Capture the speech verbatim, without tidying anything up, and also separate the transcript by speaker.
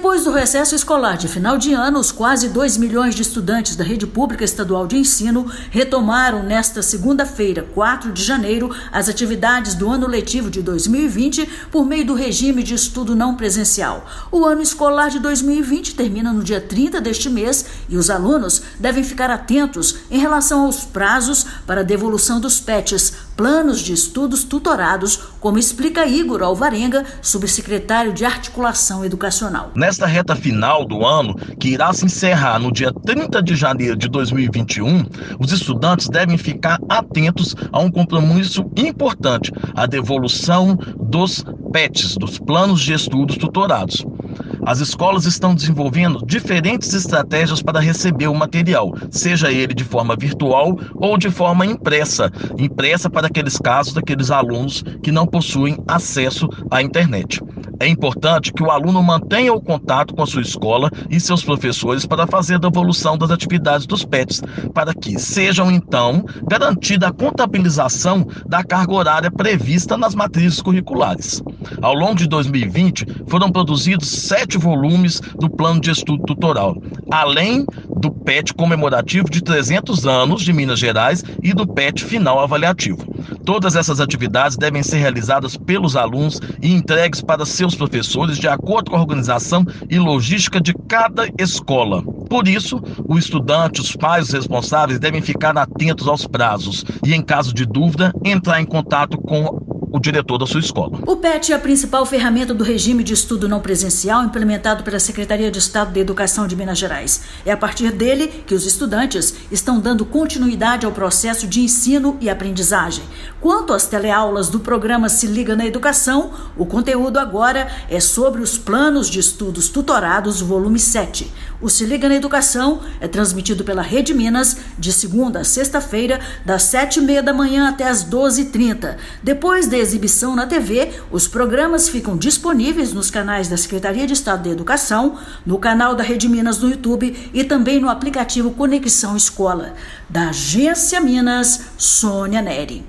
Speaker 1: Depois do recesso escolar de final de ano, os quase dois milhões de estudantes da rede pública estadual de ensino retomaram nesta segunda-feira, quatro de janeiro, as atividades do ano letivo de dois mil e vinte por meio do regime de estudo não presencial. O ano escolar de dois mil e vinte termina no dia trinta deste mês e os alunos devem ficar atentos em relação aos prazos para a devolução dos P E Ts, planos de estudos tutorados, como explica Igor Alvarenga, subsecretário de Articulação Educacional.
Speaker 2: Nesta reta final do ano, que irá se encerrar no dia trinta de janeiro de dois mil e vinte e um, os estudantes devem ficar atentos a um compromisso importante, a devolução dos P E Ts, dos planos de estudos tutorados. As escolas estão desenvolvendo diferentes estratégias para receber o material, seja ele de forma virtual ou de forma impressa, impressa para aqueles casos daqueles alunos que não possuem acesso à internet. É importante que o aluno mantenha o contato com a sua escola e seus professores para fazer a devolução das atividades dos P E Ts, para que sejam, então, garantida a contabilização da carga horária prevista nas matrizes curriculares. Ao longo de dois mil e vinte, foram produzidos sete volumes do Plano de Estudo Tutoral, além do P E T comemorativo de trezentos anos de Minas Gerais e do P E T final avaliativo. Todas essas atividades devem ser realizadas pelos alunos e entregues para seus professores de acordo com a organização e logística de cada escola. Por isso, o estudante, os pais, os responsáveis devem ficar atentos aos prazos e, em caso de dúvida, entrar em contato com o diretor da sua escola.
Speaker 1: O P E T é a principal ferramenta do regime de estudo não presencial implementado pela Secretaria de Estado de Educação de Minas Gerais. É a partir dele que os estudantes estão dando continuidade ao processo de ensino e aprendizagem. Quanto às teleaulas do programa Se Liga na Educação, o conteúdo agora é sobre os planos de estudos tutorados, volume sete. O Se Liga na Educação é transmitido pela Rede Minas de segunda a sexta-feira, das sete e meia da manhã até as doze e trinta. Depois da exibição na T V, os programas ficam disponíveis nos canais da Secretaria de Estado de Educação, no canal da Rede Minas no YouTube e também no aplicativo Conexão Escola. Da Agência Minas, Sônia Neri.